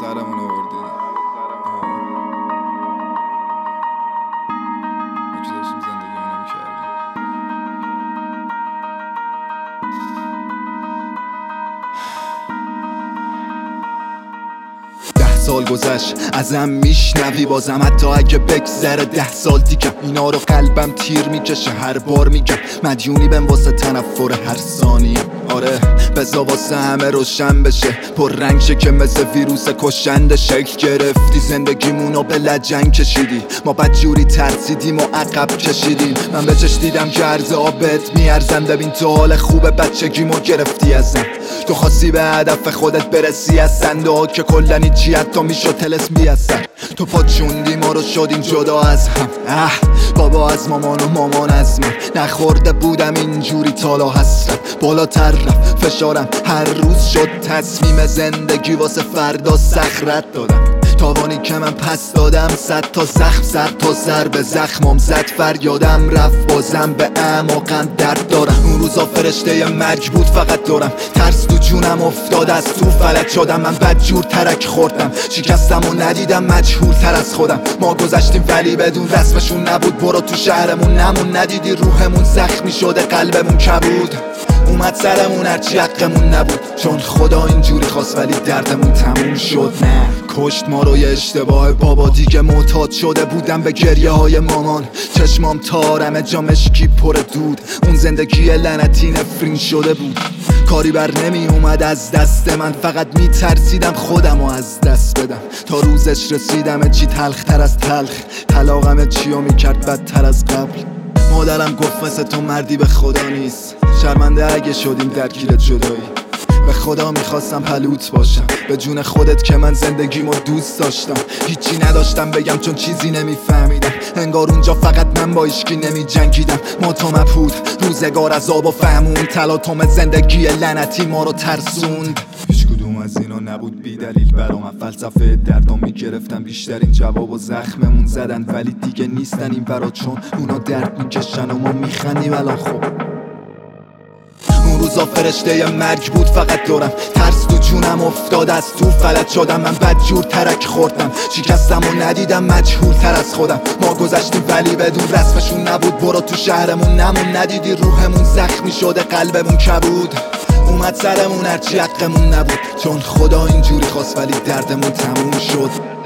سرمون آوردی. ما که داشتیم زندگی رو نمی‌کردیم. 10 سال گذشت ازم میشنوی بازم، حتی اگه بگذره 10 سال دیگه اینا رو قلبم تیر میکشه هر بار میگم مدیونی بهم واسه تنفر هر ثانیه. آره بزا واسه همه روشن بشه، پر رنگ شه که مثل ویروس کشنده شکل گرفتی. زندگیمونو به لجنگ کشیدی، ما بدجوری ترسیدیم و عقب کشیدیم. من به چش دیدم که عرض آبت میارزم، ببین تو حال خوب بچگیمو گرفتی ازم. تو خواستی به هدف خودت برسی از صندوق که کلنی چی حتی میشد تلس بیاثر. تو پاچوندی ما رو شدیم جدا از هم. بابا از مامان و مامان از من نخورده بودم اینجوری تالا هستم. بالاتر رفت فشارم هر روز شد تصمیم زندگی واسه فردا سخرت دادم. تاوانی که من پس دادم 100 تا زخم، 100 تا سر به زخمم زد. فریادم رفت بازم به اعماقم درد دارم. اون روزا فرشته مرگ بود فقط دارم، ترس تو جونم افتاد از تو فلج شدم. من بدجور ترک خوردم، شکستم و ندیدم مجهول تر از خودم. ما گذشتیم ولی بدون رسمشون نبود. برو تو شهرمون نمون، ندیدی روحمون زخمی شده قلبمون کبود. اومد سرمون هرچی حقمون نبود، چون خدا اینجوری خواست ولی دردمون تموم شد. نه کشت ما رو یه اشتباه بابا، دیگه معتاد شده بودم به گریه های مامان. چشمام تارم جا مشکی پر دود، اون زندگی لعنتی نفرین شده بود. کاری بر نمی اومد از دست من، فقط می ترسیدم خودم رو از دست بدم. تا روزش رسیدم چی تلخ تر از تلخ، طلاقم چیو می کرد بدتر از قبل. مادرم گفت مثل تو مردی به خدا نیست، شرمنده اگه شدیم درگیر جدایی. به خدا میخواستم پلوت باشم به جون خودت که من زندگیمو دوست داشتم. هیچی نداشتم بگم چون چیزی نمیفهمیدم، انگار اونجا فقط من با ایشکی نمی جنگیدم. ما تو مبهود روزگار از آب و فهمون، تلاطم زندگی لعنتی ما رو ترسوند. هیچ کدوم از اینا نبود بی دلیل برام، فلسفه دردام میگرفتن بیشترین جواب و زخممون زدن. ولی دیگه نیستن این برا، چون اونا درد میکشن و ما میخندیم الان. خب اون روزا فرشته مرگ بود فقط دارم، ترس تو جونم افتاد از تو فلج شدم. من بدجور ترک خوردم، شکستم و ندیدم مجهول تر از خودم. ما گذشتیم ولی بدون رسمشون نبود. برو تو شهرمون نمون، ندیدی روحمون زخمی شده قلبمون کبود. اومد سرمون هرچی حقمون نبود، چون خدا اینجوری خواست ولی دردمون تموم شد.